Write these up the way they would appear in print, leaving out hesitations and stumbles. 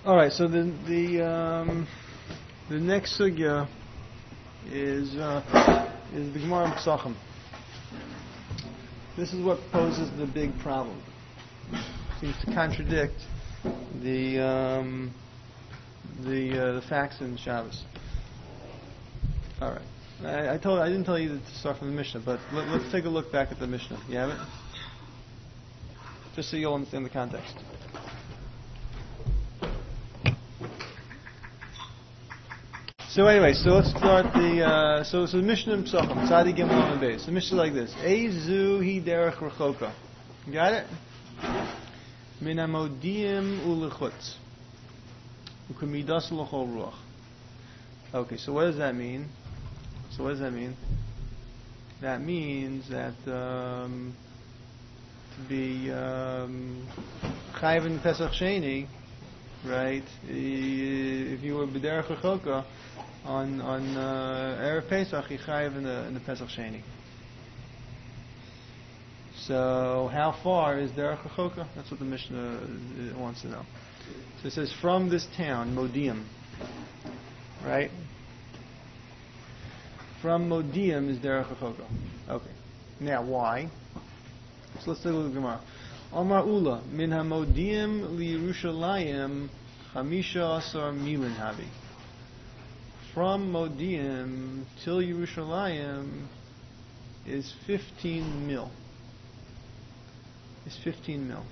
All right. So the next sugya is the Gemara in Pesachim. This is what poses the big problem. Seems to contradict the facts in Shabbos. All right. I didn't tell you to start from the Mishnah, but let's take a look back at the Mishnah. You have it? Just so you'll understand the context. So anyway, so let's start the so the Mishnah in Pesachim, Tzadi Gimel Amud Beis. The Mishnah is like this: Eizu hi derech rechoka. Got it? Min hamodim ulechutz ukemidas l'chol ruach. Okay, so what does that mean? That means that to be chayiv in Pesach Sheni, right? If you were b'derech rechoka on Erev Pesach, you chayiv in the Pesach Sheni. So how far is derech rechoka? That's what the Mishnah wants to know. So it says from this town, Modiim, right? From Modiim is derech rechoka. Okay. Now why? So let's take a look at the Gemara. Amar Ula min haModiim li Yerushalayim chamisha asar milin havi. From Modiim till Yerushalayim is 15 mil. Is 15 mil.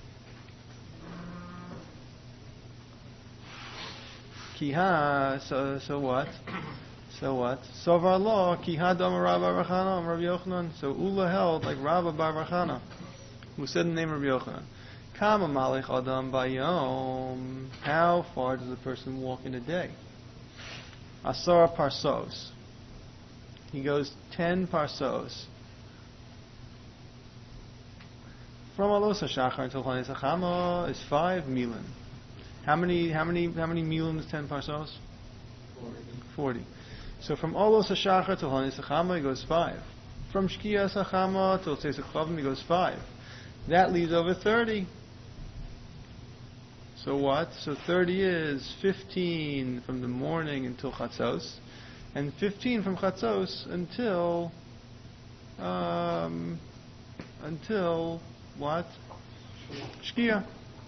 Kiha, so what? So what? Sovar lo kiha dam Rav Bar Chana Rav Yochanan. So Ula held like Rav Bar Chana, who said the name of Rav Yochanan. Kama malech adam bayom. How far does a person walk in a day? Asar parsos. He goes 10 parsos. From Alos HaShachar until Chanes HaChama is 5 milim. How many milim is 10 parsos? 40. So from Alos HaShachar till Chanes HaChama he goes 5. From Shkiyas HaChama till Tzesek Chavim he goes 5. That leaves over 30. So what? So 30 is 15 from the morning until Chatzos, and 15 from Chatzos until what? Shkia.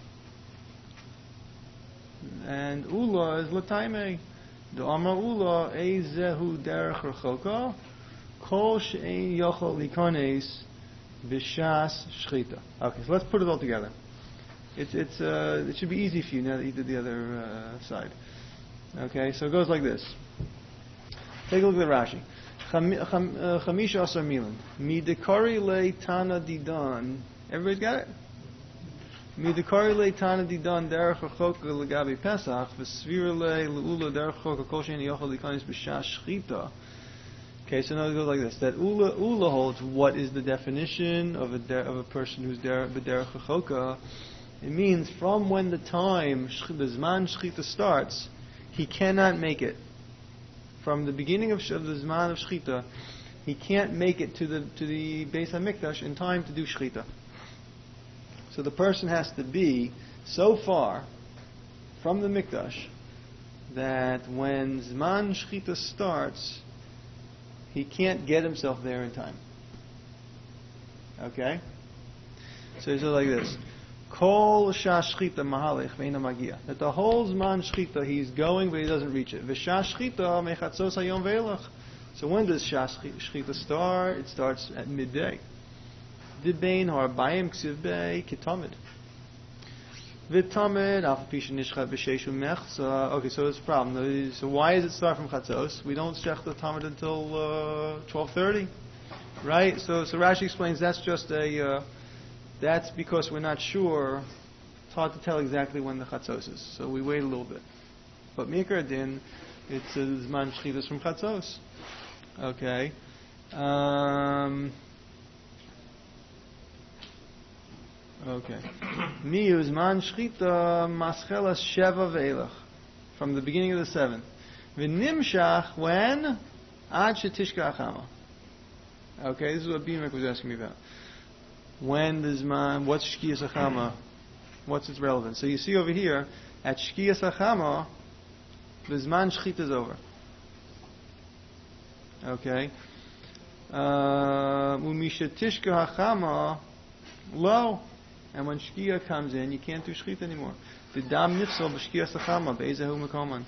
And Ula is Lataime. The Amar Ula Eizehu Derech Rechoka Kol She'ein Yochol Likones B'Shas Shchita. Okay, so let's put it all together. It should be easy for you now that you did the other side. Okay, so it goes like this. Take a look at the Rashi. Chamisha asar milan. Midekari le tana didan. Everybody's got it? Midekari le tana didan derech rechoka legabi Pesach v'svira le leula derech rechoka kol she'en yochel likanis b'shas shchita. Okay, so now it goes like this. That Ula holds what is the definition of a person who's b'derech rechoka. It means from when the time, the Zman Shchita starts, he cannot make it. From the beginning of the Zman of Shchita, he can't make it to the Beis HaMikdash in time to do Shchita. So the person has to be so far from the Mikdash that when Zman Shchita starts, he can't get himself there in time. Okay? So it's like this. Kol Shas Shchita Mahalech Veina Magia. That the whole Zman Shchita he's going but he doesn't reach it. V'Shas Shchita Mechatzos Hayom Ve'elach. So when does Shas Shchita start? It starts at midday. Dibein Harbayim Ksiv Bei Kitamid. V'Tamid Alpha Pisha Nishcha B'Sheshu Mechza. Okay, so it's a problem. So why does it start from Chatzos? We don't shech the Tamid until 12:30, right? So Rashi explains that's just that's because we're not sure. It's hard to tell exactly when the Chatzos is, so we wait a little bit. But Mikra Din, it's Zman Shchitas from Chatzos. Okay. Okay. Miyu Zman Shchita Maschelas Sheva Ve'elach. From the beginning of the 7th. V'nimshach when? Ad Shetishka Achama. Okay, this is what Bimek was asking me about. When does man? What's Shkiyas Achama? What's its relevance? So you see over here At Shkiyas HaChama, the Zman Shchita is over. Okay? Umisha Tishka HaChama, low. And when Shkia comes in, you can't do Shchita anymore. The Dam Nifsal B'Shkiyas HaChama, Be'ezahu Mekoman.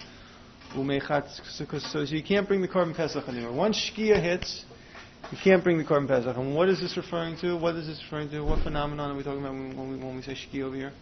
So you can't bring the Korban Pesach anymore. Once Shkia hits, you can't bring the Korban Pesach. And what is this referring to? What is this referring to? What phenomenon are we talking about when we say Shkia over here?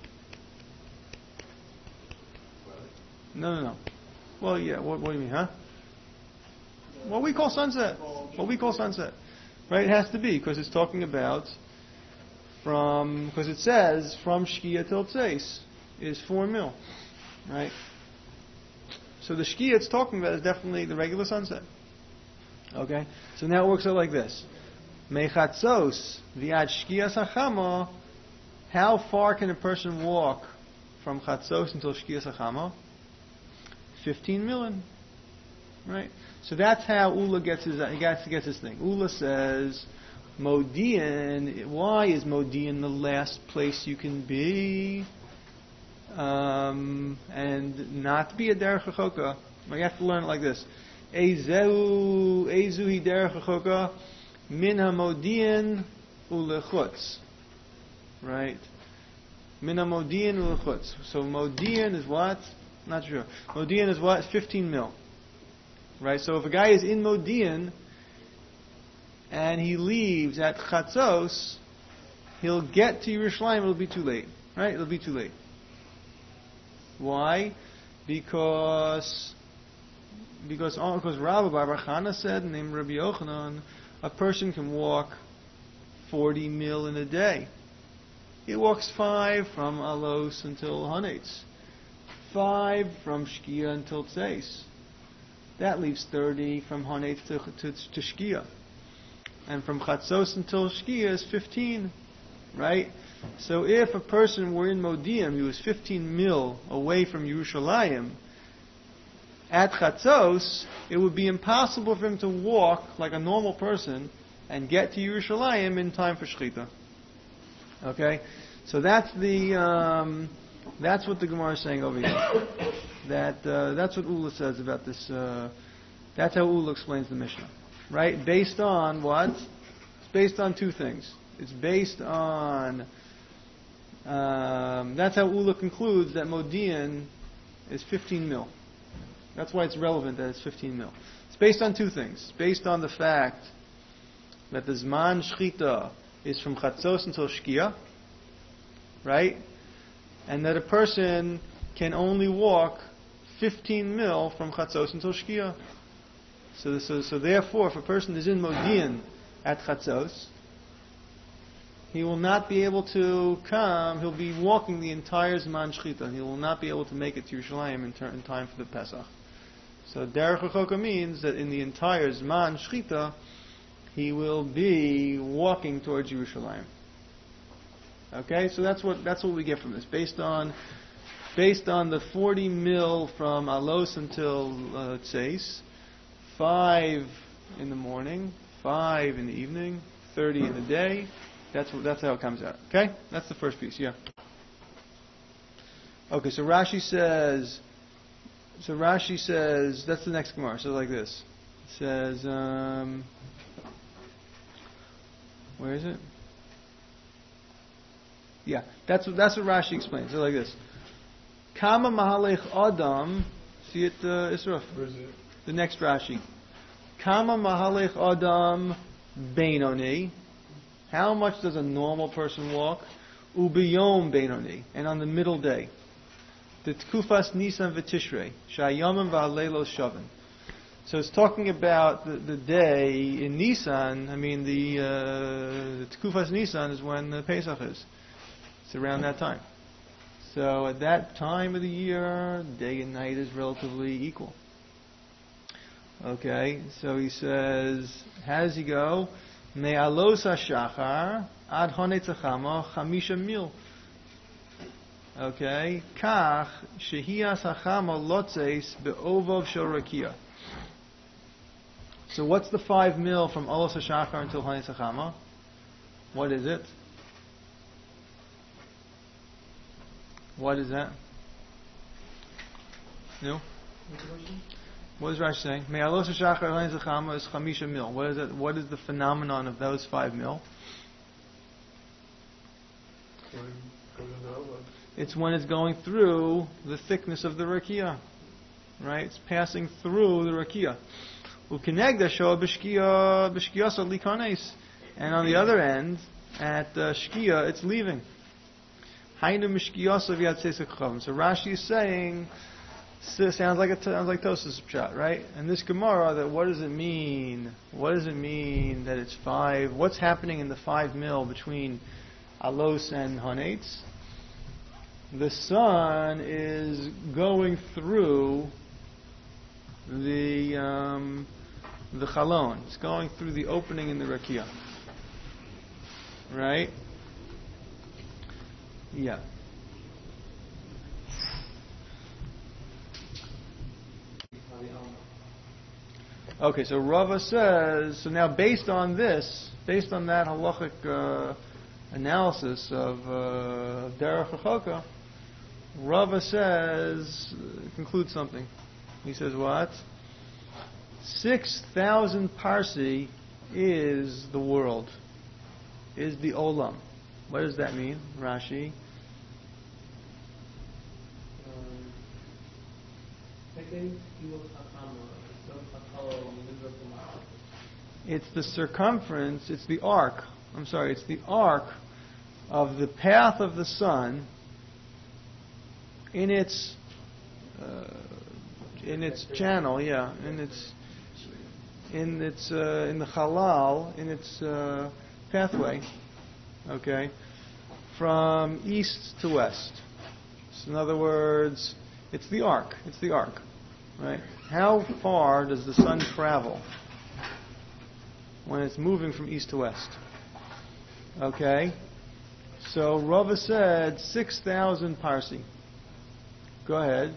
No. Well, yeah. What do you mean, huh? What we call sunset. What we call sunset. Right? It has to be, because it's talking about because it says from Shkia till Tzeis is 4 mil. Right? So the Shkia it's talking about is definitely the regular sunset. Okay? So now it works out like this. Mechatzos v'ad Shkiyas HaChama, how far can a person walk from Chatzos until Shkiyas HaChama? 15 million. Right? So that's how Ula gets his thing. Ula says, Modian, why is Modian the last place you can be? And not be a derech rechoka. You have to learn it like this. Ezu hi derech rechoka min hamodian ulechutz. Right? Min hamodian ulechutz. So Modian is what? Not sure. Modian is what? 15 mil. Right? So if a guy is in Modian and he leaves at Chatzos, he'll get to Yerushalayim, it'll be too late. Right? It'll be too late. Why? Because Rabbi Bar Chana said, named Rabbi Yochanan, a person can walk 40 mil in a day. He walks 5 from Alos until Hanetz, 5 from Shkia until Tzeis. That leaves 30 from Hanetz to Shkia. And from Chatzos until Shkia is 15. Right? So if a person were in Modi'in, he was 15 mil away from Yerushalayim, at Chatzos, it would be impossible for him to walk like a normal person and get to Yerushalayim in time for Shechita. Okay? So that's what the Gemara is saying over here. That's what Ula says about this. That's how Ula explains the Mishnah. Right? Based on what? It's based on 2 things. It's based on... that's how Ula concludes that Modi'in is 15 mil. That's why it's relevant that it's 15 mil. It's based on 2 things. It's based on the fact that the Zman Shchita is from Chatzos until Shkia, right? And that a person can only walk 15 mil from Chatzos until Shkia. So therefore, if a person is in Modi'in at Chatzos, he will not be able to come. He'll be walking the entire Zman Shchita. He will not be able to make it to Yerushalayim in time for the Pesach. So Derech Rechoka means that in the entire Zman Shchita, he will be walking towards Yerushalayim. Okay, so that's what we get from this, based on the 40 mil from Alos until Tzeis, 5 in the morning, 5 in the evening, 30 in the day. That's how it comes out. Okay? That's the first piece, yeah. Okay, so Rashi says, that's the next Gemara. So like this. It says, where is it? Yeah, that's what Rashi explains. So like this. Kama mahalech Adam, see it, Israf? Where is it? The next Rashi. Kama mahalech Adam Beinoni. How much does a normal person walk? Ubiyom Beinoni. And on the middle day. The Tkufas Nisan v'Tishrei. Shayamim v'Alelos Shavin. So it's talking about the day in Nisan. I mean, the Tkufas Nisan is when the Pesach is. It's around that time. So at that time of the year, day and night is relatively equal. Okay, so he says, how does he go? Me'alos ha'shachar ad honetz hachama chamisha mil. Okay, kach shehiyas hachama lotzeis be'ovov shel rakia. So what's the 5 mil from Olos ha'shachar until honetz hachama? What is it? What is that? No. What is Rashi saying? Me'alos hashachar lein zechama is chamisha mil. What is it? What is the phenomenon of those 5 mil? It's when it's going through the thickness of the rakia, right? It's passing through the rakia. U'kenegda shoa b'shkiyasa likanes, and on the other end, at shkia, it's leaving. Hainu mishkiyasa v'yatzesek chavim. So Rashi is saying, sounds like Tosafos pshat, right? And this Gemara, that what does it mean? What does it mean that it's 5? What's happening in the 5 mil between Alos and Hanetz? The sun is going through the chalon. It's going through the opening in the rakia, right? Yeah. Okay, so Rava says, so now based on that halachic analysis of Derech HaChoka, Rava says, concludes something. He says what? 6,000 parsi is the world, is the olam. What does that mean, Rashi? It's the circumference, it's the arc of the path of the sun in its channel, in the halal, in its pathway, okay, from east to west. So in other words, it's the arc, right? How far does the sun travel when it's moving from east to west? Okay, so Rava said 6,000 parsi. Go ahead.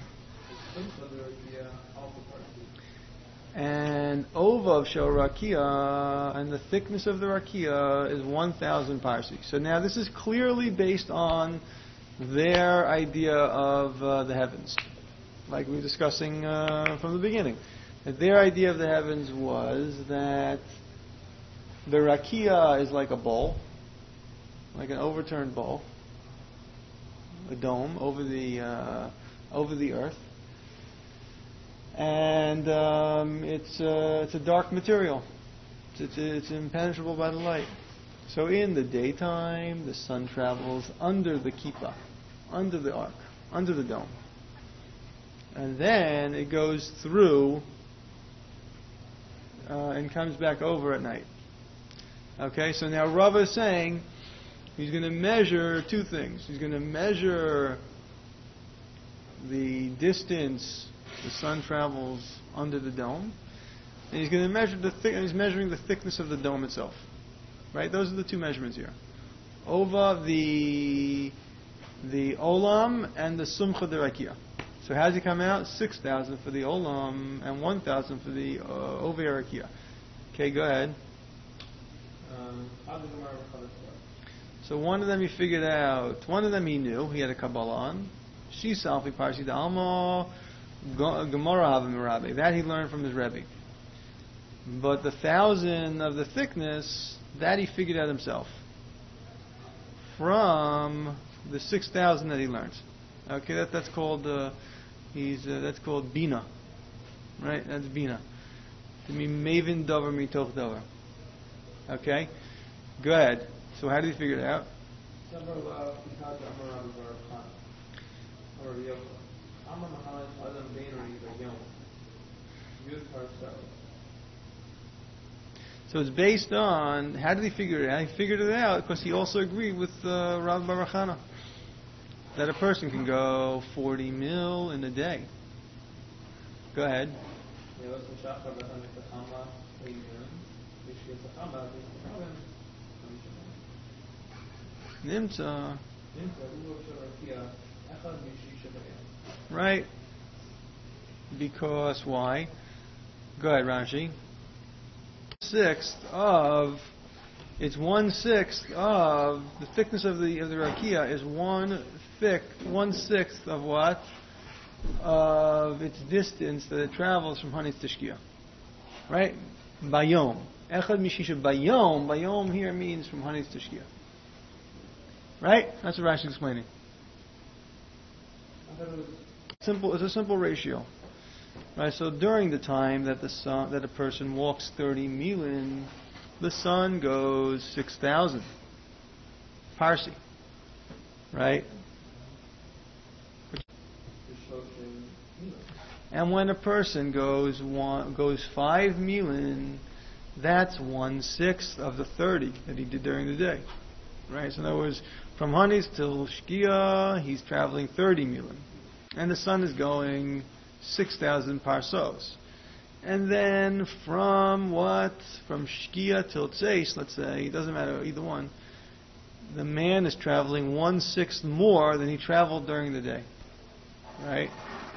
And Ovav shel rakia, and the thickness of the rakia is 1,000 parsi. So now this is clearly based on their idea of the heavens, like we were discussing from the beginning. That their idea of the heavens was that the rakia is like a bowl, like an overturned bowl, a dome over the earth, and it's a dark material. It's impenetrable by the light. So in the daytime, the sun travels under the kippah, under the arc, under the dome, and then it goes through and comes back over at night. Okay, so now Rava is saying he's going to measure 2 things. He's going to measure the distance the sun travels under the dome, and he's going to measure he's measuring the thickness of the dome itself. Right? Those are the 2 measurements here. Ova, the olam, and the sumcha derakia. So how does it come out? 6,000 for the olam and 1,000 for the ova derakia. Okay, go ahead. So one of them he figured out. One of them he knew. He had a Kabbalah on. She salfi parsi da alma gemara havim rabbi. That he learned from his Rebbe. But the 1,000 of the thickness, that he figured out himself from the 6,000 that he learned. Okay, that's called that's called bina, right? That's bina. To me, maven davar mitoch davar. Okay, go ahead. So how did he figure it out? So it's based on, how did he figure it out? He figured it out because he also agreed with Rav Bar Chana that a person can go 40 mil in a day. Go ahead. Nimtza. Right. Because why? Go ahead, Rashi. 1/6 of the thickness of the rakia is 1/6 of what? of its distance that it travels from Hanis to Shkia. Right? Bayom. Echad mishisha bayom. Bayom here means from Hanis to Shkia. Right? That's what Rashi is explaining. Simple. It's a simple ratio. Right? So during the time that a person walks 30 milin, the sun goes 6,000 parsi. Right? And when a person goes 5 milin, that's 1/6 of the 30 that he did during the day. Right? So in other words, from Hanis till Shkia, he's traveling 30 milin. And the sun is going 6,000 parsos. And then from Shkia till Tzeis, let's say, it doesn't matter either one, the man is traveling 1/6 more than he traveled during the day. Right?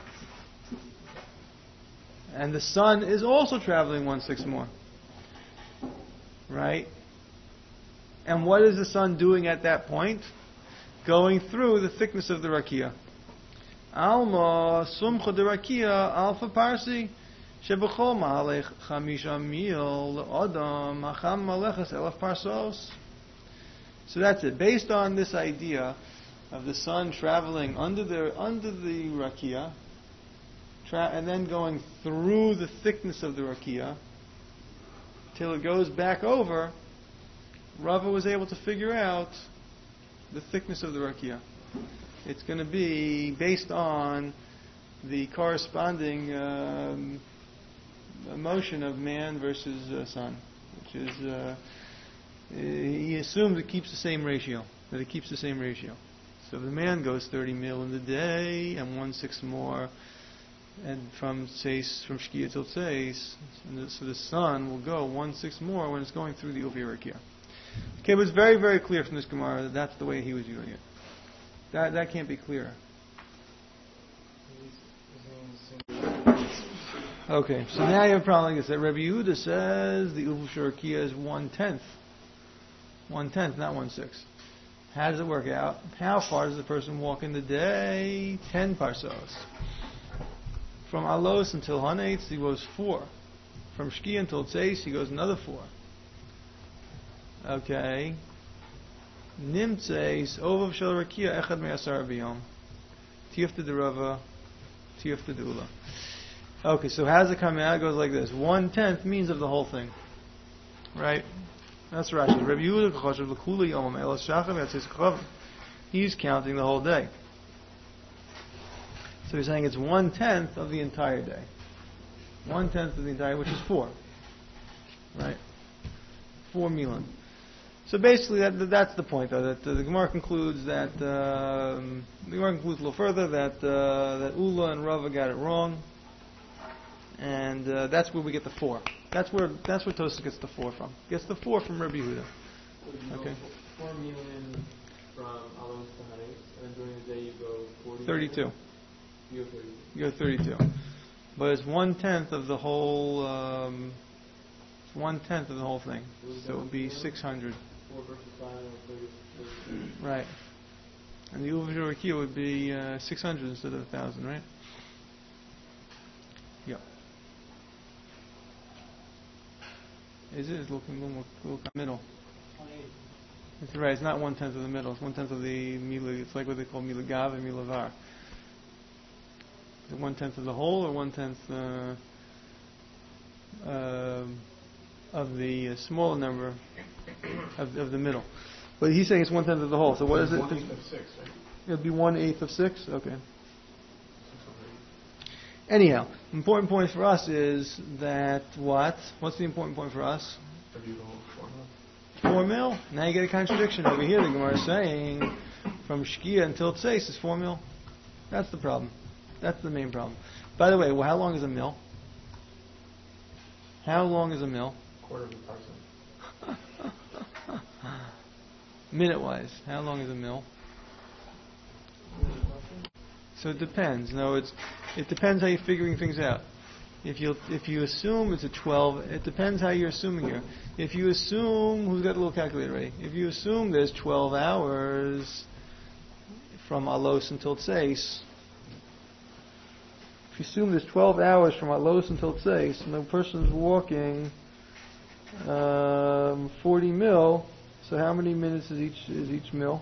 And the sun is also traveling 1/6 more. Right? And what is the sun doing at that point? Going through the thickness of the rakia. Alma sumcha de rakia alpha parsi shebechol ma'alech chamisha mil adam hacham malechas elaf parsos. So that's it. Based on this idea of the sun traveling under the rakia, and then going through the thickness of the rakia till it goes back over, Rava was able to figure out the thickness of the rakia. It's going to be based on the corresponding motion of man versus sun, which is he assumes it keeps the same ratio. That it keeps the same ratio. So if the man goes 30 mil in the day and 1/6 more, and from Shkia till Tzeis, so the sun will go 1/6 more when it's going through the Uvi rakia. Okay, but it's very, very clear from this Gemara that that's the way he was doing it. That can't be clearer. Okay, so now you have a problem like this. That Rabbi Yehuda says the Uvi rakia is 1/10. 1/10, not 1/6. How does it work out? How far does the person walk in the day? 10 parsos. From Alos until Hanetz, he goes 4. From Shkia until Tzeis, he goes another 4. Okay. Nimtzeis, Ovav Shel Rakia, Echad Me'asar B'yom. Tifta de Rava, Tifta de Ula. Okay, so how does it come out? It goes like this. 1/10 means of the whole thing. Right? That's Rashi. Rabbi Yehuda Choshev L'Kula Yomam Elas Shachar V'Yatzis Chavim. He's counting the whole day. So he's saying it's 1/10 of the entire day. 1/10 of the entire, which is 4. Right? 4 milan. So basically, that's the point, though. That the Gemara concludes that the Gemara concludes a little further that Ula and Rava got it wrong, and that's where we get the 4. That's where Tosafos gets the 4 from. Gets the 4 from Rabbi Yehuda. Okay. 4 million from Alos to Hanetz, and during the day you go 40. 32. You go 32. You go 32. But it's 1/10 of the whole. 1/10 of the whole thing. So it would be 600. 4 versus 5 and 30. Right. And the Uva Rakia would be 600 instead of 1,000, right? Yeah. Is it? It's looking a little middle. It's right. It's not 1/10 of the middle. It's 1/10 of the Mila. It's like what they call Mila Gav and Mila Var. Is it 1/10 of the whole or 1/10 of the smaller number of the middle? But he's saying it's 1/10 of the whole. So what is it? 1/8 of 6, right? It would be 1/8 of 6? Okay. Anyhow, the important point for us is that what? What's the important point for us? 4 mil. Now you get a contradiction over here. The Gemara is saying from Shkia until Tzeis is 4 mil. That's the problem. That's the main problem. By the way, how long is a mil? How long is a mil? Quarter of a parson. Minute-wise, how long is a mil? So it depends. No, it depends how you're figuring things out. If you assume it's a 12, it depends how you're assuming here. If you assume, who's got a little calculator ready? If you assume there's 12 hours from Alos until Tzeis, if you assume there's 12 hours from Alos until Tzeis, and the person's walking 40 mil, so how many minutes is each mil?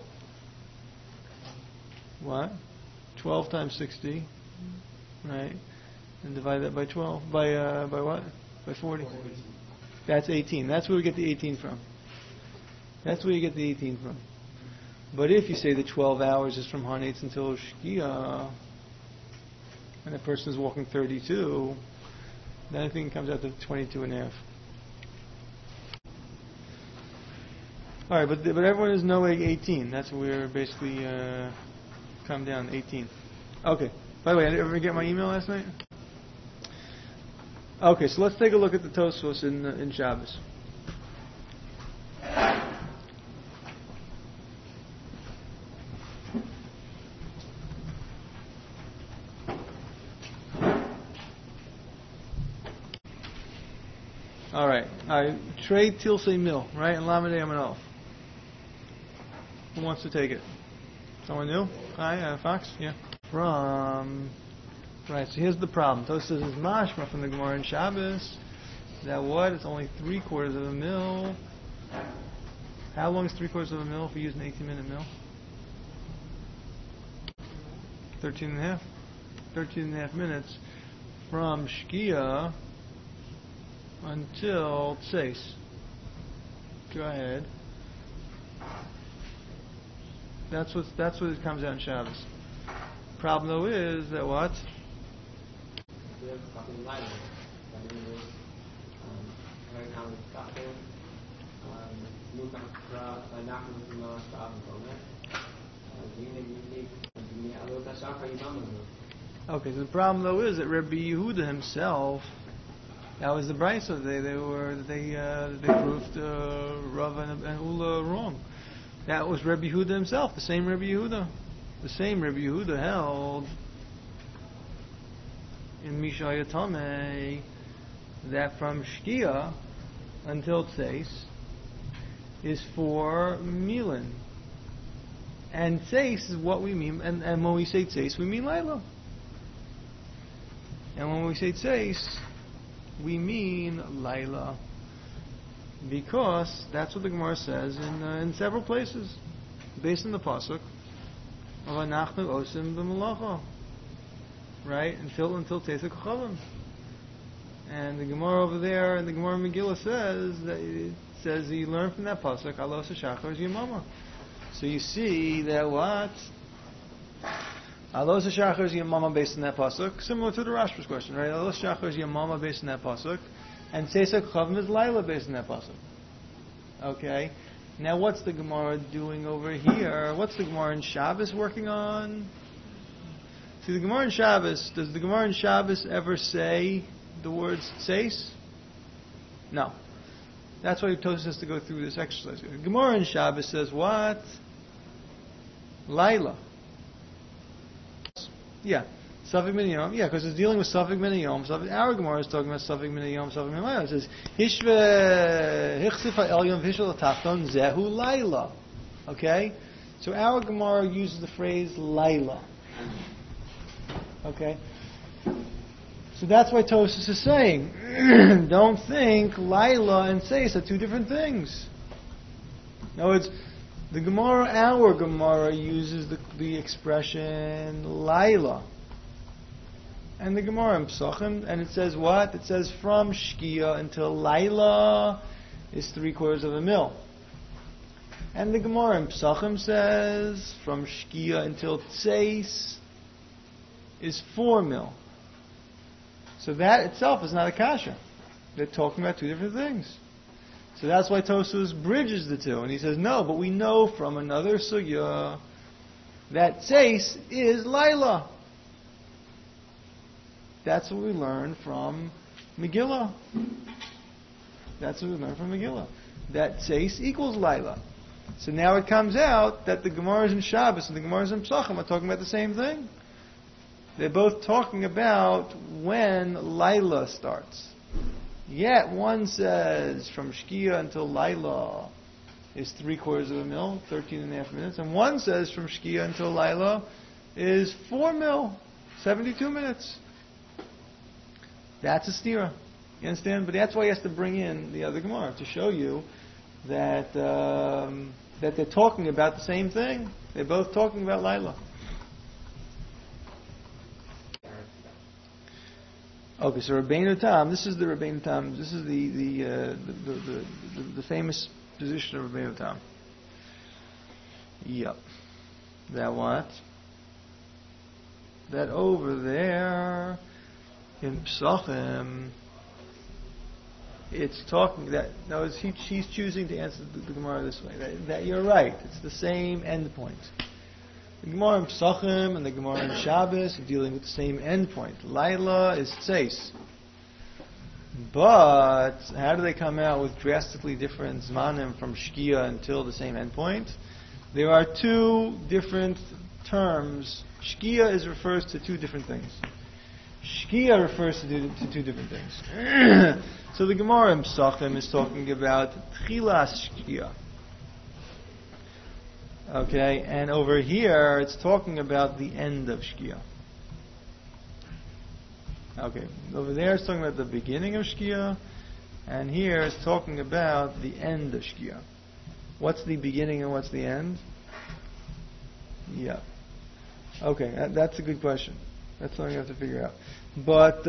What? 12 times 60, right? And divide that by 12. By what? By 40. That's 18. That's where we get the 18 from. That's where you get the 18 from. But if you say the 12 hours is from Hanetz until Shkia, and the person is walking 32, then I think it comes out to 22 and a half. All right, but everyone is knowing 18. That's where we're basically come down 18. Okay. By the way, did everyone get my email last night? Okay, so let's take a look at the Tosfos in Shabbos. All right. Trade Tilsei Mil, right? And Lamed Aleph. Who wants to take it? Someone new? Hi, Fox? Yeah. Right, so here's the problem. Tosfos says it's mashma from the Gemara in Shabbos. That what? It's only 3/4 of a mil. How long is 3/4 of a mil if we use an 18-minute mil? 13 and a half. 13 and a half minutes from Shkia until Tzeis. Go ahead. That's what it comes out in Shabbos. Problem though is that what? We have something lighter. That means very common stuff. Okay, so the problem though is that Rabbi Yehuda himself, that was the brisa. They proved Rav and Ula wrong. That was Rabbi Yehuda himself, the same Rabbi Yehuda. The same Rabbi Yehuda held in Mishaya Tameh that from Shkia until Tzeis is for Milan. And Tzeis is what we mean, and when we say Tzeis, we mean Laila. And when we say Tzeis, we mean Laila. Because that's what the Gemara says in several places, based on the pasuk of Anachnu Osim b'Malacha, right? Until Teisek Chavim. And the Gemara over there, and the Gemara Megillah says you learn from that pasuk Alos HaShachar is Yamama. So you see that what? Alos HaShachar is Yamama based on that pasuk, similar to the Rashba's question, right? Alos HaShachar is Yamama based on that pasuk. And Teisek Chavim is Laila based on that pasuk. Okay? Now what's the Gemara doing over here? What's the Gemara in Shabbos working on? See, the Gemara in Shabbos, does the Gemara in Shabbos ever say the words Tzeis? No. That's why Tosfos has to go through this exercise. The Gemara in Shabbos says what? Laila. Yeah. Safek Min Yom, yeah, because it's dealing with Safek Min Yom. Our Gemara is talking about Safek Min Yom, Safek Min Laila. It says Hishve Hichsif Ha'Elyon Vishal Tachton Zehu Laila. Okay, so our Gemara uses the phrase Laila. Okay, so that's why Tosfos is saying, don't think Laila and Tzeis are two different things. No, it's the Gemara. Our Gemara uses the expression Laila. And the Gemara in Pesachim, and it says what? It says from Shkia until Laila is 3/4 of a mil. And the Gemara in Pesachim says from Shkia until Tzeis is 4 mil. So that itself is not a kasha. They're talking about two different things. So that's why Tosfos bridges the two. And he says, no, but we know from another sugya that Tzeis is Laila. That's what we learn from Megillah. That's what we learn from Megillah. That Tzeis equals Laila. So now it comes out that the Gemaras in Shabbos and the Gemaras in Pesachim are talking about the same thing. They're both talking about when Laila starts. Yet one says from Shkia until Laila is 3/4 of a mil, 13 and a half minutes. And one says from Shkia until Laila is 4 mil, 72 minutes. That's a stira. You understand? But that's why he has to bring in the other Gemara to show you that that they're talking about the same thing. They're both talking about Laila. Okay, so Rabbeinu Tam. This is the Rabbeinu Tam. This is the famous position of Rabbeinu Tam. Yep. That what? That over there in Psachim, it's talking that. No, she's choosing to answer the Gemara this way. That you're right. It's the same endpoint. The Gemara in Psachim and the Gemara in Shabbos are dealing with the same endpoint. Laila is Tzeis. But how do they come out with drastically different Zmanim from Shkia until the same endpoint? There are two different terms. Shkia refers to two different things. Shkia refers to two different things. So the Gemara in Psachim is talking about Tchilas Shkia. Okay, and over here it's talking about the end of Shkia. Okay, over there it's talking about the beginning of Shkia, and here it's talking about the end of Shkia. What's the beginning and what's the end? Yeah. Okay, that's a good question. That's something you have to figure out. But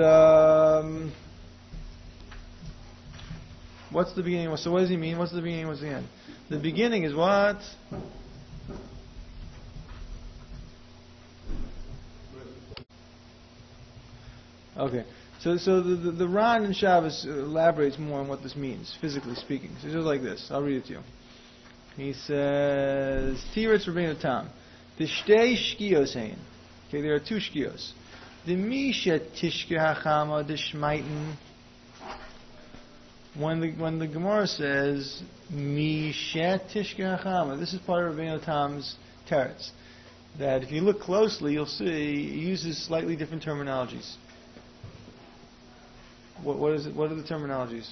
what's the beginning? So what does he mean? What's the beginning? What's the end? The beginning is what? Okay, so the Ran in Shabbos elaborates more on what this means, physically speaking. So it's just like this. I'll read it to you. He says, Tiretz Rabbeinu Tam, the shtei shkios hein. Okay, there are two shkios. The misha tishke hachama the shmaiten. When the Gemara says misha tishke hachama, this is part of Rabbeinu Tam's teretz. That if you look closely, you'll see he uses slightly different terminologies. What is it? What are the terminologies?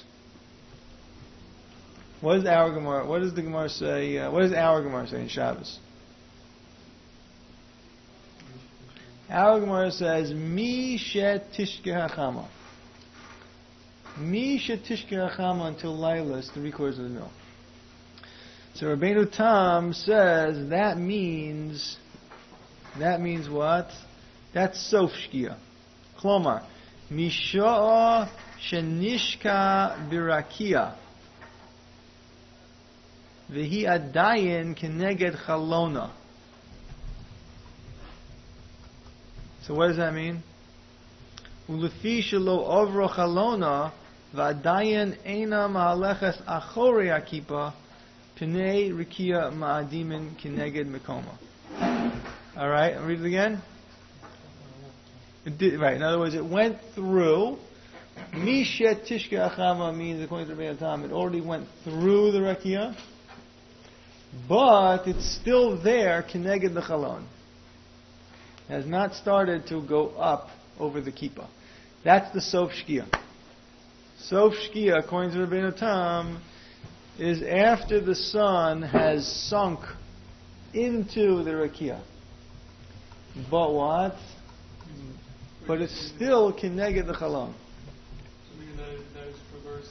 What does our Gemara? What does the Gemara say? What does our Gemara say in Shabbos? Our Gemara says Mi shet tishke hachama. Mi shet tishke hachama until Laila is 3/4 of the mill. So Rabbeinu Tam says that means what? That's sof shkia. Klomar. Misha'a shenishka birakia v'hi adayin keneged chalona. So what does that mean? Ulefi shelo ovro chalona v'adayin eina ma'aleches achorei akipa pnei rikia ma'adimin keneged mekoma. All right, I'll read it again. It did, right, in other words, it went through. Mishet tishke achama means, according to Rabbeinu Tam, it already went through the rakia, but it's still there, keneged the chalon. It has not started to go up over the kippah. That's the sof shkia. Sof shkia, according to Rabbeinu Tam, is after the sun has sunk into the rakia. But what? But it's still keneged the chalon. So meaning that it's traversed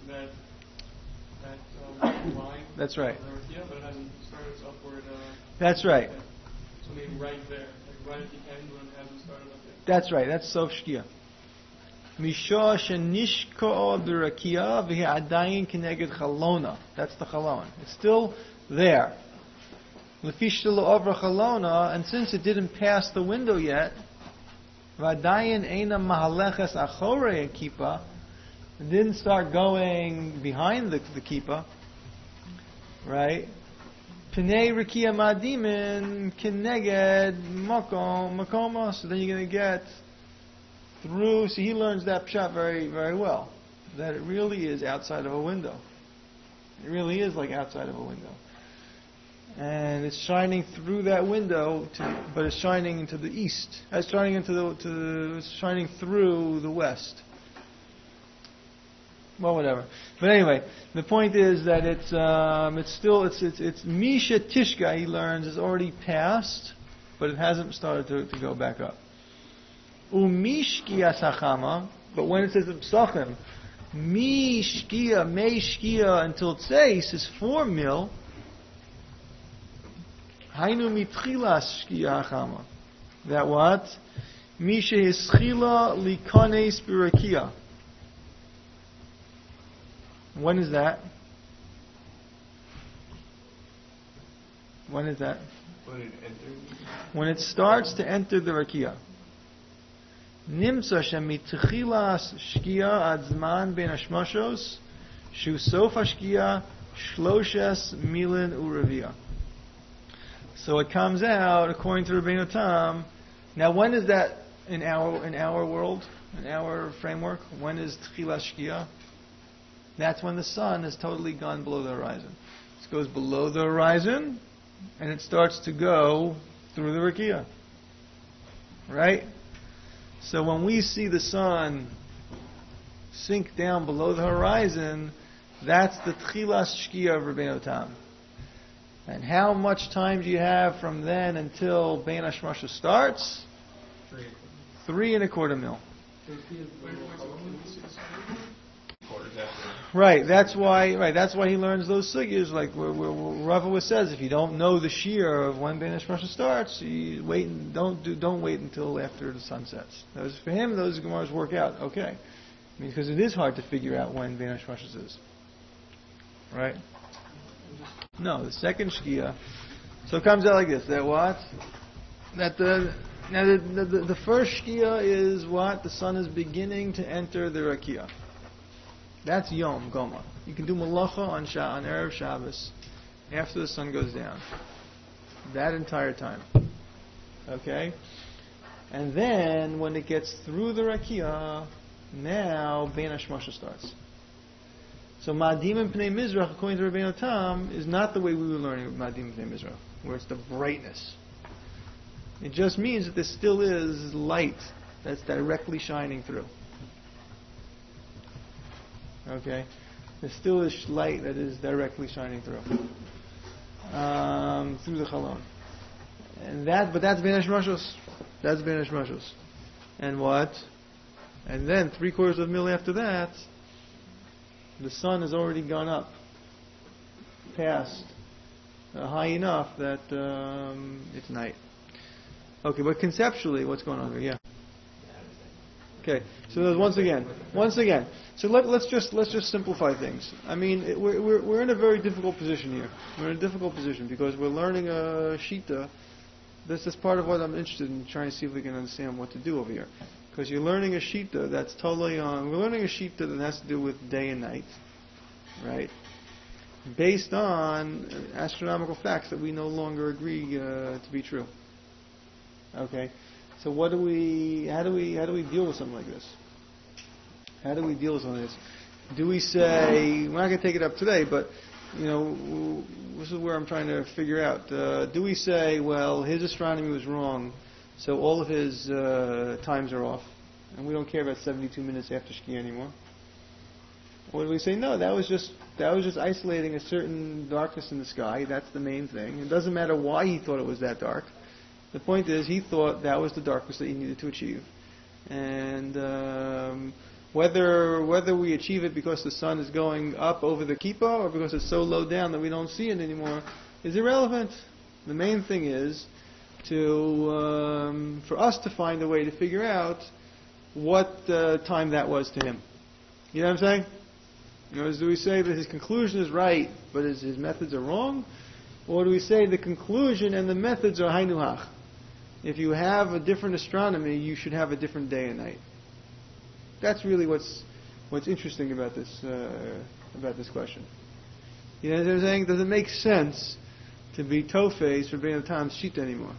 that line. That's right. But it hasn't started its upward. That's right. So maybe right there, like right at the end when it hasn't started up yet. That's right. That's sof shkia. Misha shenishko birakia v'hi adayin keneged chalona. That's the chalon. It's still there. Lefish lo over chalona, and since it didn't pass the window yet. Vadayin eina mahaleches achorei kippah. It didn't start going behind the kippah, right? Pnei rikia madimin keneged makoma. So then you're going to get through. See, he learns that pshat very, very well. That it really is outside of a window. It really is like outside of a window. And it's shining through that window, but it's shining into the east. It's shining through the west. Well, whatever. But anyway, the point is that it's Misha Tishka. He learns is already passed, but it hasn't started to go back up. Umishki asachama, But when it says Psachim, Mi Shkia, Me Shkia until Tzeis is 4 mil. Hainu mitchilas Shkia Chama. That what? Misha Hischila Likanes Birakia. When is that? When is that? When it enters. When it starts to enter the Rakia. Nimsa shemitchilas Shkia adzman ben Hashmashos shu sof Shkia shloshes milin uravia. So it comes out according to Rabbeinu Tam. Now, when is that in our world, in our framework? When is Tchilas Shkia? That's when the sun has totally gone below the horizon. It goes below the horizon, and it starts to go through the Rakia. Right? So when we see the sun sink down below the horizon, that's the Tchilas Shkia of Rabbeinu Tam. And how much time do you have from then until Bein Hashmashos starts? 3.25 mil. Right. That's why he learns those sugyas. Like where Rava says, if you don't know the shear of when Bein Hashmashos starts, you wait and don't wait until after the sun sets. For him, those gemaras work out okay, because it is hard to figure out when Bein Hashmashos is. Right. No, the second Shkia. So it comes out like this. That what? That the first Shkia is what? The sun is beginning to enter the Rakia. That's Yom Goma. You can do Malacha on Erev Shabbos after the sun goes down. That entire time. Okay? And then when it gets through the Rakia, now Bein Hashmashos starts. So Ma'adim and Pnei Mizrach, according to Rabbeinu Tam, is not the way we were learning Ma'adim and Pnei Mizrach, where it's the brightness. It just means that there still is light that's directly shining through. Okay? There still is light that is directly shining through. Through the Chalon. But that's Bein Hashmashos. That's Bein Hashmashos. And what? And then 3/4 mil after that, the sun has already gone up past high enough that it's night. Okay, but conceptually, what's going on here? Yeah. Okay, so once again. So let's just simplify things. I mean, we're in a very difficult position here. We're in a difficult position because we're learning a shita. This is part of what I'm interested in, trying to see if we can understand what to do over here. Because you're learning a shita that's totally on. We're learning a shita that has to do with day and night, right? Based on astronomical facts that we no longer agree to be true. Okay, so how do we deal with something like this? How do we deal with something like this? Do we say, we're not going to take it up today, but this is where I'm trying to figure out. Do we say, well, his astronomy was wrong, so all of his times are off, and we don't care about 72 minutes after Shkia anymore? Or do we say, no, that was just isolating a certain darkness in the sky. That's the main thing. It doesn't matter why he thought it was that dark. The point is, he thought that was the darkness that he needed to achieve, and whether we achieve it because the sun is going up over the kippah or because it's so low down that we don't see it anymore is irrelevant. The main thing is for us to find a way to figure out what time that was to him. You know what I'm saying? In other words, do we say that his conclusion is right, but his methods are wrong? Or do we say the conclusion and the methods are hainuhach? If you have a different astronomy, you should have a different day and night. That's really what's interesting about this question. You know what I'm saying? Does it make sense to be Tofes for Bein Tam's Shita anymore?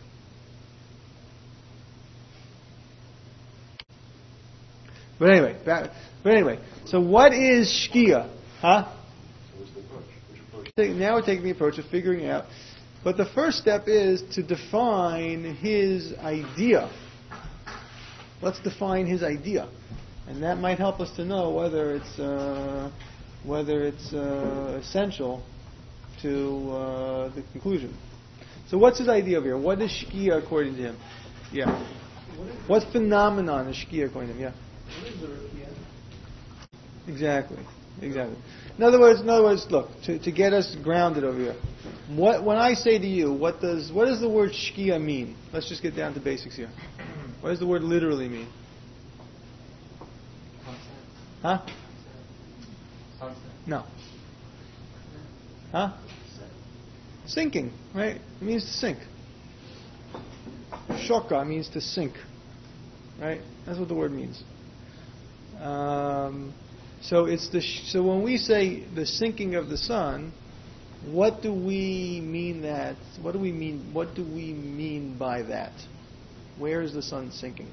But anyway, so what is Shkia? Huh? Now we're taking the approach of figuring out. But the first step is to define his idea. Let's define his idea. And that might help us to know whether it's essential to the conclusion. So what's his idea over here? What is Shkia according to him? Yeah. What phenomenon is Shkia according to him? Yeah. What is the Rakia? Exactly. In other words, look, to get us grounded over here. When I say to you, what does the word Shkia mean? Let's just get down to basics here. What does the word literally mean? Huh? No. Huh? Sinking, right? It means to sink. Shoka means to sink, right? That's what the word means. So when we say the sinking of the sun, what do we mean that? What do we mean by that? Where is the sun sinking?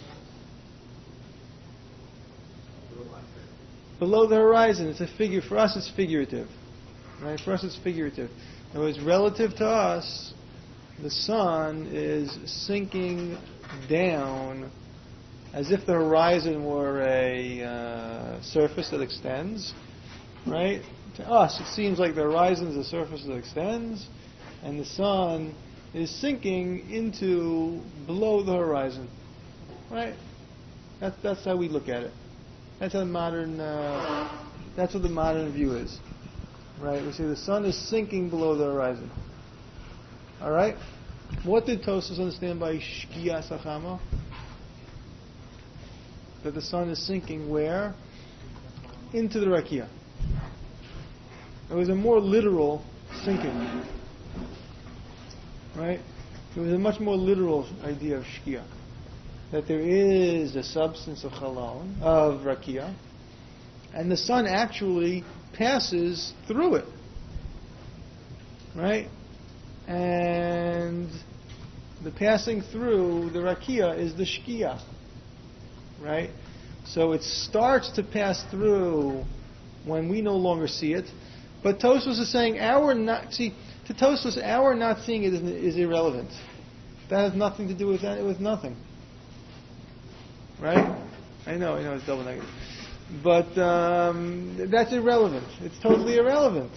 Below the horizon. It's a figure. For us, it's figurative, right? For us, it's figurative. In other words, relative to us, the sun is sinking down as if the horizon were a surface that extends, right? To us, it seems like the horizon is a surface that extends, and the sun is sinking into below the horizon, right? That's how we look at it. That's how modern. That's what the modern view is, right? We say the sun is sinking below the horizon. All right. What did Tosfos understand by Shkia Sachama? That the sun is sinking where? Into the Rakia. It was a more literal sinking. Right? It was a much more literal idea of Shkia. That there is a substance of Chalon, of Rakia, and the sun actually passes through it. Right? And the passing through the Rakia is the Shkia. Right? So it starts to pass through when we no longer see it. But Tosfos is saying to Tosfos, our not seeing it is irrelevant. That has nothing to do with nothing. Right? I know it's double negative. But that's irrelevant. It's totally irrelevant.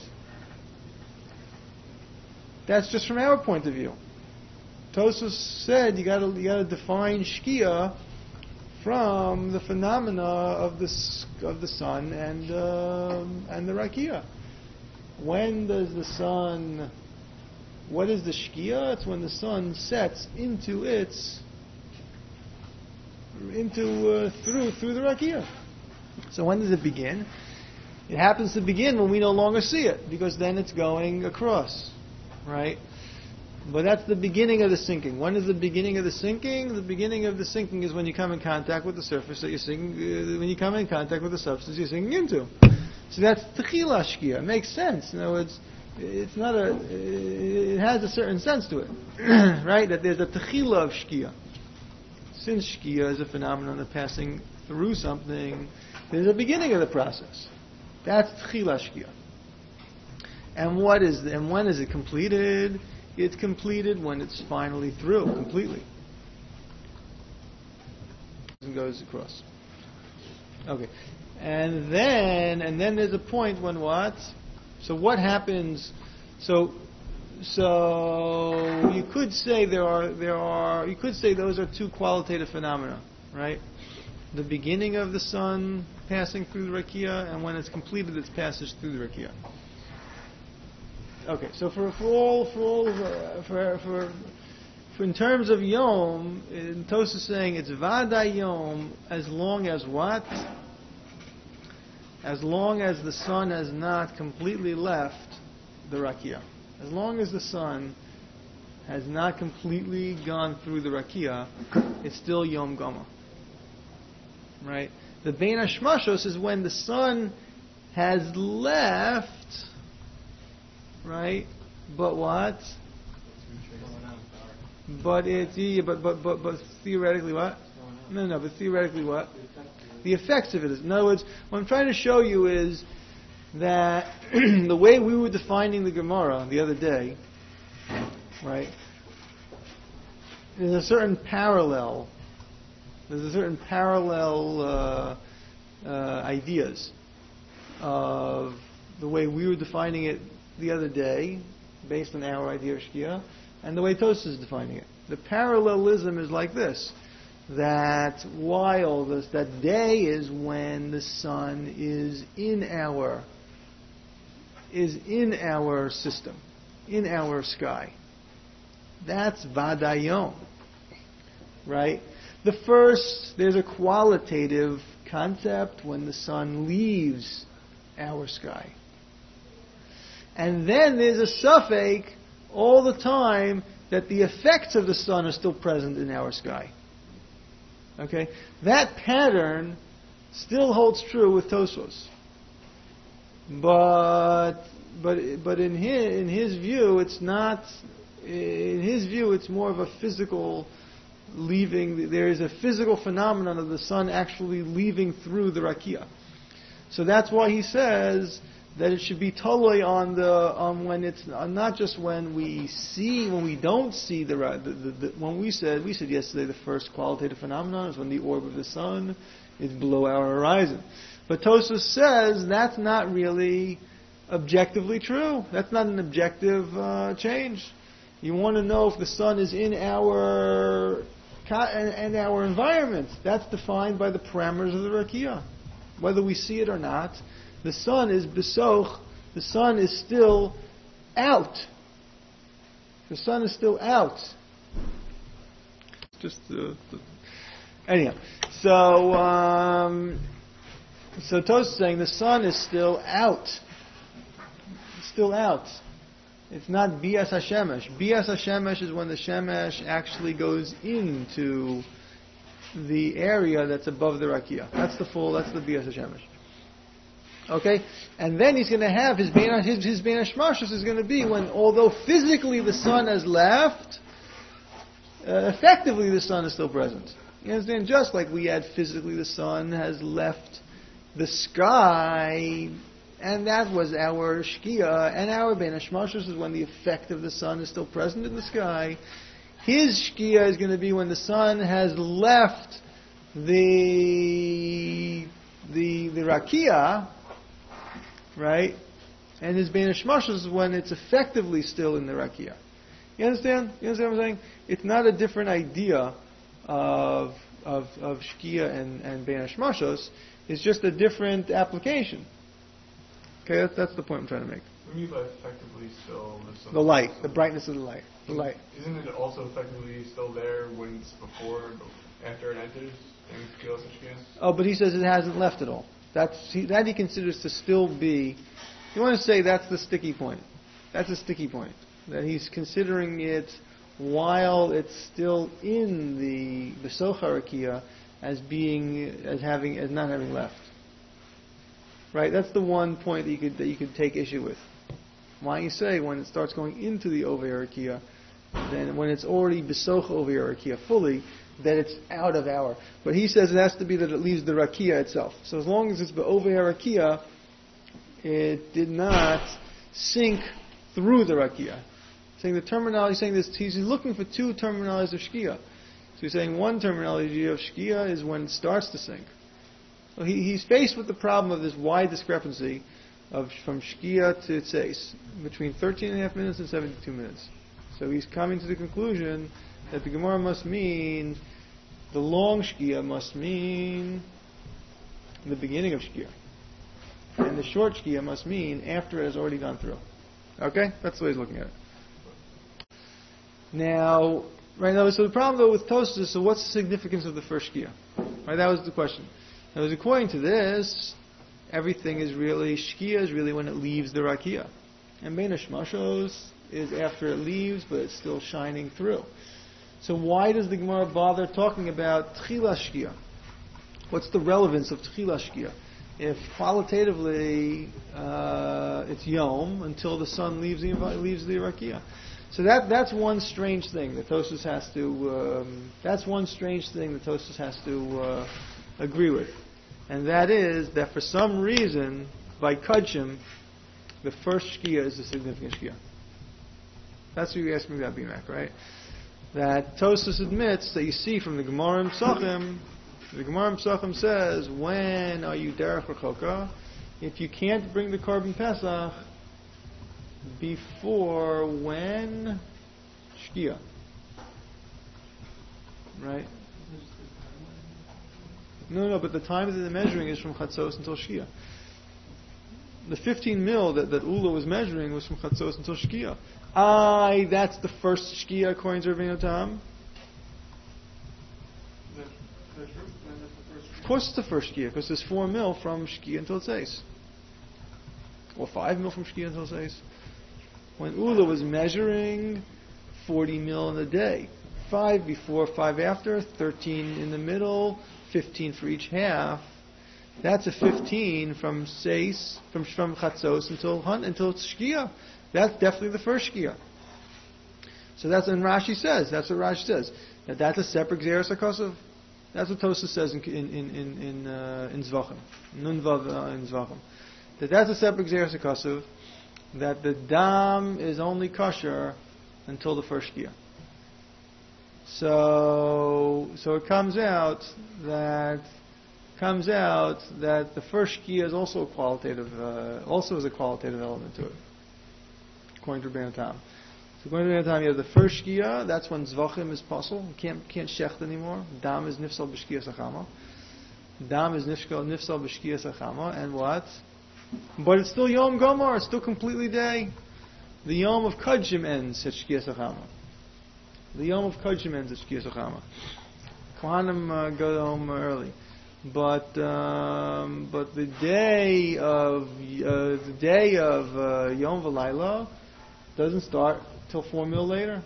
That's just from our point of view. Tosfos said you got to define Shkia from the phenomena of the sun and the Rakia. When does the sun? What is the Shkia? It's when the sun sets through the Rakia. So when does it begin? It happens to begin when we no longer see it, because then it's going across, right? But that's the beginning of the sinking. When is the beginning of the sinking? The beginning of the sinking is when you come in contact with the surface that you're sinking, when you come in contact with the substance you're sinking into. So that's Techila Shkia. It makes sense. In other words, it has a certain sense to it. Right? That there's a Techila of Shkia. Since Shkia is a phenomenon of passing through something, there's a beginning of the process. That's Techila Shkia. And when is it completed? It's completed when it's finally through completely. And goes across. Okay. And then there's a point when what? So what happens? So you could say you could say those are two qualitative phenomena, right? The beginning of the sun passing through the Rakia, and when it's completed its passage through the Rakia. Okay, so for in terms of Yom, Tosfos is saying it's Vaday Yom as long as what? As long as the sun has not completely left the Rakia. As long as the sun has not completely gone through the Rakia, it's still Yom Goma. Right? The Bein Hashmashos is when the sun has left. Right, but what? But theoretically what? No. But theoretically what? The effects of it is. In other words, what I'm trying to show you is that the way we were defining the Gemara the other day, right? There's a certain parallel. Ideas of the way we were defining it the other day, based on our idea of Shkia, and the way Tosfos is defining it. The parallelism is like this. that while that day is when the sun is in our system, in our sky. That's vadayom, right? There's a qualitative concept when the sun leaves our sky. And then there's a suffix all the time that the effects of the sun are still present in our sky. Okay? That pattern still holds true with Tosfos. But in his view, it's not. In his view, it's more of a physical leaving. There is a physical phenomenon of the sun actually leaving through the rakia. So that's why he says that it should be totally on when it's not just when we don't see when we said yesterday the first qualitative phenomenon is when the orb of the sun is below our horizon. But Tosfos says that's not really objectively true. That's not an objective change. You want to know if the sun is in our environment. That's defined by the parameters of the rakia. Whether we see it or not, the sun is besoch. The sun is still out. The sun is still out. Just anyhow. So Tosfos is saying the sun is still out. Still out. It's not bias hashemesh. Bias hashemesh is when the shemesh actually goes into the area that's above the rakia. That's the bias hashemesh. Okay? And then he's going to have his bein hashmashos is going to be when, although physically the sun has left, effectively the sun is still present. You understand? Just like we had physically the sun has left the sky, and that was our shkia, and our bein hashmashos is when the effect of the sun is still present in the sky. His shkia is going to be when the sun has left the rakia, right? And his bein hashmashos is when it's effectively still in the rakia. You understand? You understand what I'm saying? It's not a different idea of shkia and bein hashmashos. It's just a different application. Okay, that's the point I'm trying to make. When you mean by effectively still, the light, the brightness of the light. The light. Isn't it also effectively still there when it's after it enters in Kilos Hashkias? Oh, but he says it hasn't left at all. That he considers to still be. You want to say that's the sticky point. That's a sticky point. That he's considering it while it's still in the Besoch HaRakia as not having left. Right? That's the one point that you could take issue with. Why you say when it starts going into the Ovei HaRakia, then when it's already Besoch Ovei HaRakia fully, that it's out of our. But he says it has to be that it leaves the Rakia itself. So as long as it's Ovei HaRakia, it did not sink through the Rakia. Saying the terminology, saying this, he's looking for two terminologies of Shkia. So he's saying one terminology of Shkia is when it starts to sink. So he's faced with the problem of this wide discrepancy from Shkia to Tzeis, between 13.5 minutes and 72 minutes. So he's coming to the conclusion that the Gemara must mean, the long Shkia must mean the beginning of Shkia. And the short Shkia must mean after it has already gone through. Okay? That's the way he's looking at it. Now, so the problem though with Tosfos is, so what's the significance of the first Shkia? Right, that was the question. Now, according to this, everything is really, Shkia is really when it leaves the Rakia. And bein hashmashos is after it leaves, but it's still shining through. So why does the Gemara bother talking about Tchila Shkia? What's the relevance of Tchila Shkia? If qualitatively it's Yom until the sun leaves the Rakia. So that's one strange thing that Tosfos has to. That's one strange thing that Tosfos has to agree with, and that is that for some reason by Kudshim, the first Shkia is the significant Shkia. That's what you're asking me about, Bimak, right? That Tosfos admits that you see from the Gemara in Pesachim. The Gemara in Pesachim says, when are you derech rechoka? If you can't bring the Korban Pesach before when? Shkia. Right? No, but the time that they're measuring is from Chatzos until Shkia. The 15 mil that Ula was measuring was from Chatzos until Shkia. That's the first Shkia according to Rabbeinu Tam. Of course it's the first Shkia, because there's 4 mil from Shkia until Tzeis. Or 5 mil from Shkia until Tzeis. When Ula was measuring 40 mil in a day, 5 before, 5 after, 13 in the middle, 15 for each half. That's a 15 from Seis, from Chatzos until Shkia. That's definitely the first Shkia. So that's what Rashi says. That's what Rashi says. That's a separate Gzeras HaKosov. That's what Tosfos says in Zvachim. Nun Vav in Zvachim. That's a separate Gzeras HaKosov. That the dam is only kosher until the first Shkia. So it comes out that the first Shkia is also a qualitative element to it, according to Rabbeinu Tam. So according to Rabbeinu Tam, you have the first Shkia. That's when Zvachim is possible. You can't shecht anymore. Dam is nifsal b'shkia sachama. Dam is nifsal b'shkia sachama, and what? But it's still Yom Gomor. It's still completely day. The Yom of Kudshim ends at Shkia Sachama. The Yom of Kudshim ends at Shkia Sachama. Kohanim go home early, but the day of Yom V'Layla doesn't start till 4 mil later.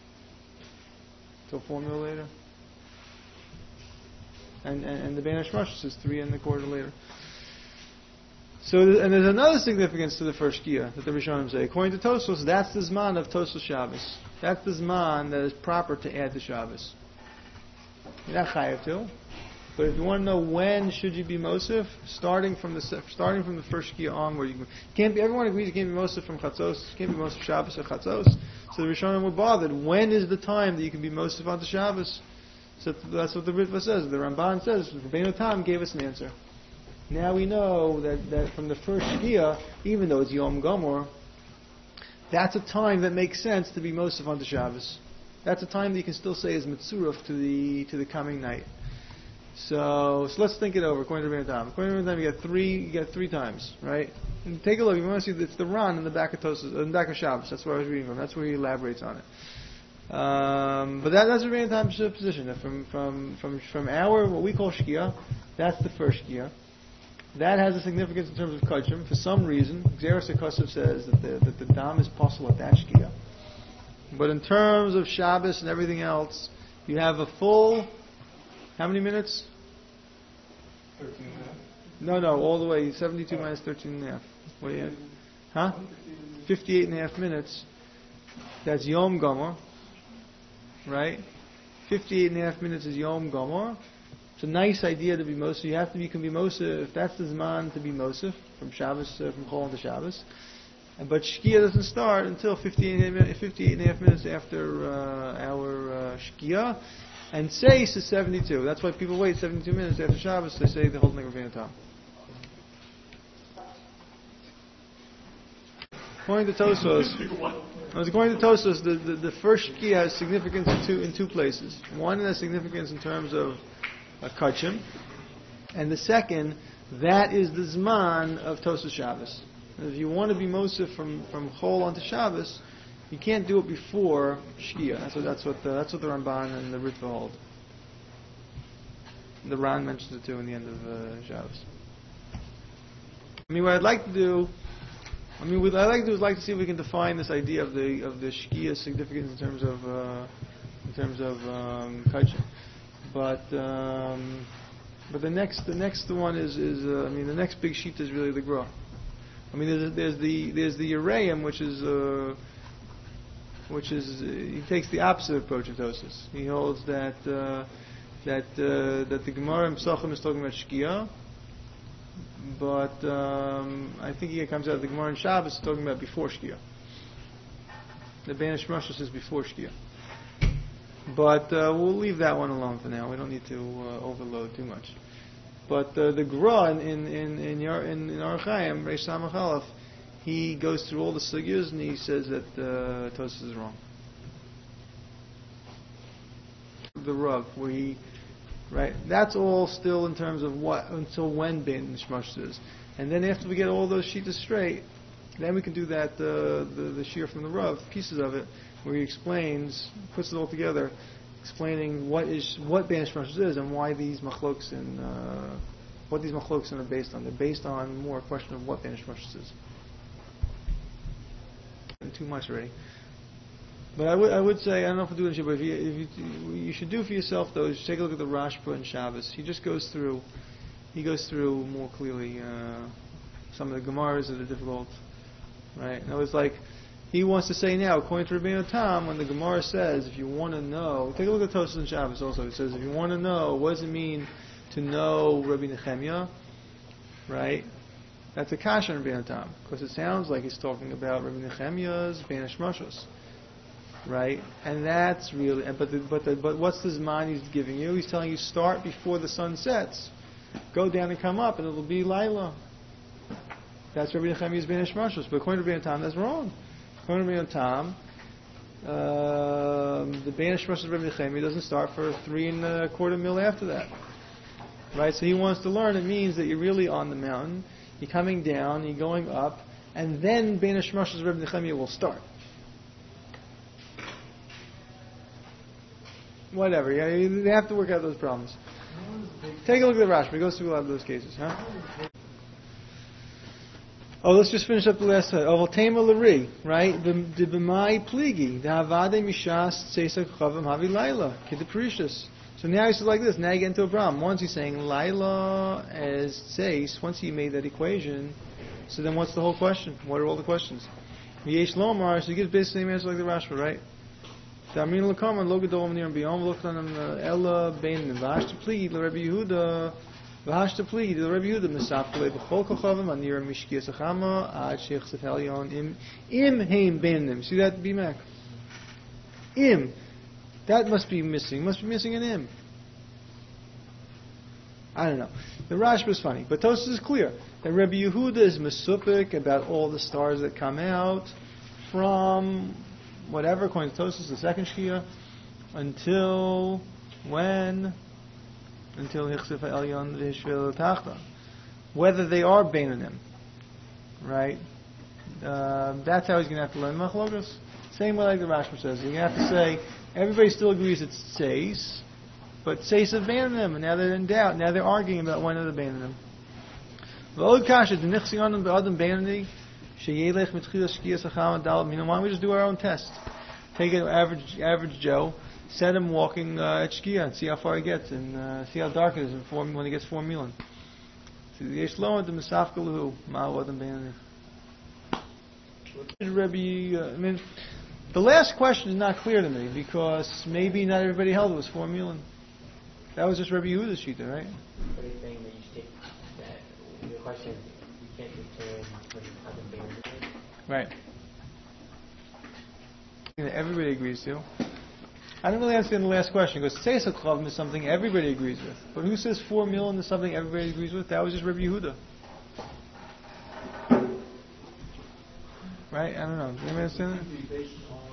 And the Bein HaShmashos is 3 1/4 later. So, and there's another significance to the first Shkia that the Rishonim say. According to Tosfos, that's the Zman of Tosfos Shabbos. That's the Zman that is proper to add to Shabbos. You're not chayav to, but if you want to know when should you be Mosif, starting from the first Shkia onward, can't be. Everyone agrees you can't be Mosif from Chatzos. You can't be Mosif Shabbos or Chatzos. So the Rishonim were bothered. When is the time that you can be Mosif onto Shabbos? So that's what the Ritva says. The Ramban says. Rabbeinu Tam gave us an answer. Now we know that from the first Shkia, even though it's Yom Gomor, that's a time that makes sense to be Mosif onto Shabbos. That's a time that you can still say is Mitzuruf to the coming night. So let's think it over. According to Rabbeinu Tam, you get three times, right? And take a look. You want to see it's the Ran in the back of Tosfos, in the back of Shabbos. That's where I was reading from. That's where he elaborates on it. But that's Rabbeinu Tam's position. That from our what we call Shkia, that's the first Shkia. That has a significance in terms of Kudshim. For some reason, Gzeras HaKosov says that the dam is possible at that Shkia. But in terms of Shabbos and everything else, you have a full, how many minutes? 13 and a half. No, all the way, 72 minus 13 and a half. What do you have? Huh? 58 and a half minutes. That's Yom Gomor. Right? 58 and a half minutes is Yom Gomor. It's a nice idea to be Mosif. You can be Mosif, if that's the Zman to be Mosif, from Shabbos, from Chol to Shabbos. But Shkia doesn't start until 58 and a half minutes after our Shkia. And Seis is 72. That's why people wait 72 minutes after Shabbos. They say the whole thing of Rabbeinu Tam. According to Tosfos, the first Shkia has significance in two places. One, it has significance in terms of a Kudshim, and the second, that is the Zman of Tosfos Shabbos. And if you want to be Mosif from Chol onto Shabbos, you can't do it before Shkia. That's what the Ramban and the Ritva hold. The Ran mentions it too in the end of Shabbos. What I'd like to do is see if we can define this idea of the Shkia significance in terms of Kudshim. But the next one is the next big sheet is really the Gra. There's the Yereim, which is he takes the opposite approach of Tosfos. He holds that the Gemara in Pesachim is talking about Shkia, but I think he comes out the Gemara in Shabbos is talking about before Shkia. The Bein HaShmashos is before Shkia. But we'll leave that one alone for now. We don't need to overload too much. But the Gra in Orach Chaim, Reish Samach Aleph, he goes through all the sugyas and he says that Tosfos is wrong. The Rav, where Right? That's all still in terms of what, until when Bein Nishmashos is. And then after we get all those shitas straight, then we can do that, the shir from the Rav, pieces of it, where he explains, puts it all together, explaining what Bein Nishmashos is and why these machloksin, what these machloksin are based on. They're based on more a question of what Bein Nishmashos is. Too much already. But I would say, I don't know if we'll do it, but if you should do for yourself though, is take a look at the Rashba and Shabbos. He goes through more clearly some of the Gemaras that are difficult. Right? Now it's like, he wants to say now, according to Rabbeinu Tam, when the Gemara says, if you want to know, take a look at Tosfos and Shabbos also. It says, if you want to know, what does it mean to know Rabbi Nechemia? Right? That's a kasha in Rabbeinu Tam, because it sounds like he's talking about Rabbi Nechemia's Bein Hashmashos. Right? And that's really, but what's the zman he's giving you? He's telling you start before the sun sets. Go down and come up, and it'll be Laila. That's Rabbi Nechemia's Bein Hashmashos. But according to Rabbeinu Tam, that's wrong. According to Rabbeinu Tam, the Bein Hashmashos of Rabbi Nechemia doesn't start for 3.25 mil after that. Right? So he wants to learn, it means that you're really on the mountain, you're coming down, you're going up, and then Bein Hashmashos of Rabbi Nechemia will start. Whatever, yeah, they have to work out those problems. Take a look at the Rashba. He goes through a lot of those cases, huh? Oh, let's just finish up the last side. Oh, Voltema Lari, right? The B'mai Pligi, the Havade Mishas Tzesak Chavim Havi Laila, Kidduprishus. So now he's like this. Now you get into a problem. Once he's saying Laila as Tzeis, once he made that equation, so then what's the whole question? What are all the questions? Yesh Lomar, so he gives basically the same answer like the Rashba, right? Damin Lakaman, Logadol Niram Biyom, Lokan Ella Bain, Vash to plead, Rabbi Yehuda, Vash to plead, Rabbi Yehuda, Misafle, Bechol Kochavim, Anira Mishkia Sachama, Ad Sheikh Sefelion, Im Haim Bainim. See that, Bimak? Im. That must be missing. Must be missing an Im. I don't know. The Rashba is funny, but Tosfos is clear that Rabbi Yehuda is mesupik about all the stars that come out from whatever, according to Tosfos, the second Shkia, until when? Until Hichsef Elyon V'Hishvel Tachta. Whether they are Beinanim. Right? That's how he's going to have to learn Machlokos. Same way like the Rashba says. You're going to have to say, everybody still agrees it's Tzeis, but Tzeis of Beinanim, and now they're in doubt. Now they're arguing about when are the Beinanim. V'od kasha, d'nichsionim b'adam Beinani, why don't we just do our own test? Take an average Joe, set him walking at Shkia and see how far he gets, and see how dark it is when he gets 4 milan. The last question is not clear to me, because maybe not everybody held it was 4 milan. That was just Rabbi Yehuda's shita, right? But he's saying that you should take that. The question, you can't determine when other bears. Right. Everybody agrees to. I don't really understand the last question, because Tzeis HaKlavim is something everybody agrees with. But who says 4 milan is something everybody agrees with? That was just Rabbi Yehuda. Right? I don't know. Do you understand that?